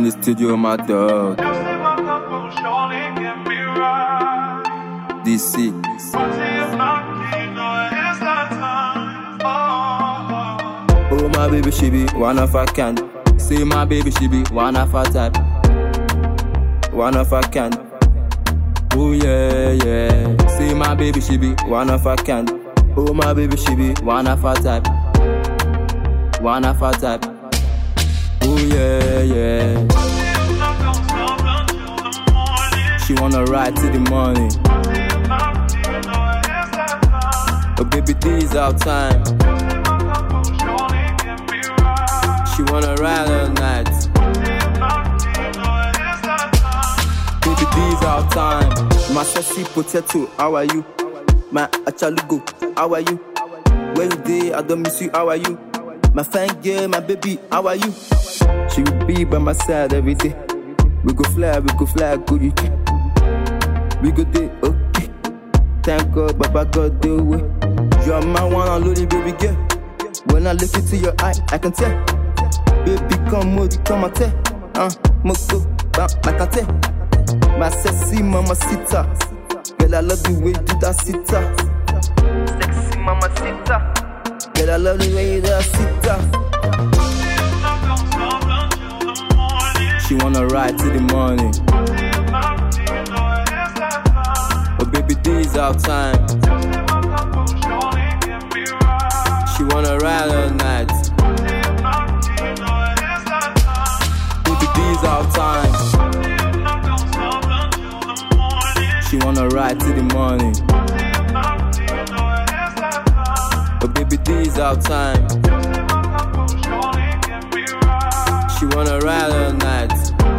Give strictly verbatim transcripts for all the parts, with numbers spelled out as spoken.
the studio, my dog. D C. Oh, my baby, she be one of a kind. Say my baby, she be one of a type. One of a kind. Oh, yeah, yeah. Say my baby, she be one of a kind. Oh, my baby, she be one of a type. One of a type. Oh, yeah, yeah. She wanna ride till the morning. But baby, this is our time. She wanna ride all night. Baby, this is our time. My sexy potato, how are you? My achalugo, how are you? When you day, I don't miss you, how are you? My fine girl, my baby, how are you? She will be by my side every day. We go fly, we go fly, go you. We go day, okay. Thank God, Baba God, do it. You are my one and only baby girl. When I look into your eye, I can tell. Baby, come, Modi, come and tell. Uh, Moko, bam, like I tell. My sexy mama sita. Girl, I love the way you do that sita. Sexy mama sita. Girl, I love the way you do that sita. She wanna ride till the morning. But baby, this is our time. She wanna ride all night. Baby, this is our time. She wanna ride till the morning. But baby, this is our time. She wanna ride all night.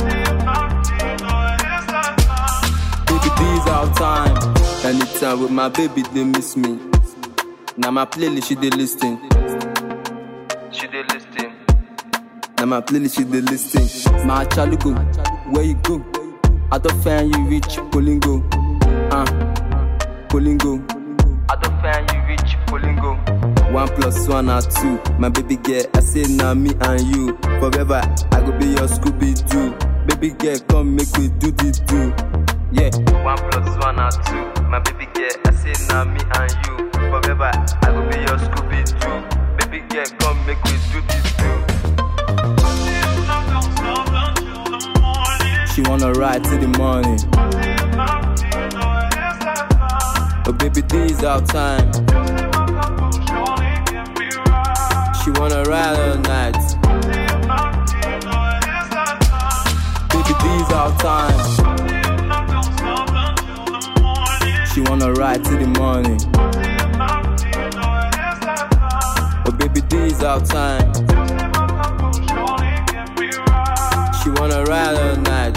Baby, this is our time. Anytime with my baby, they miss me. Now my playlist, she dey listen. She dey listen. Now my playlist, she dey listen. My chalugo, where you go? I don't find you reach Polingo. Uh, Polingo. I don't find you reach Polingo. One plus one are two. My baby girl, I say now me and you. Forever, I go be your Scooby-Doo. Baby girl, come make we do this do. Yeah. One plus one are two. My baby girl, I say now me and you. Forever, I go be your Scooby-Doo. Baby girl, come make we do this do. She wanna ride till the morning. But baby, this is our time. She wanna ride all night. Baby, this is our time. She wanna ride till the morning. But baby, this is our time. She wanna ride all night.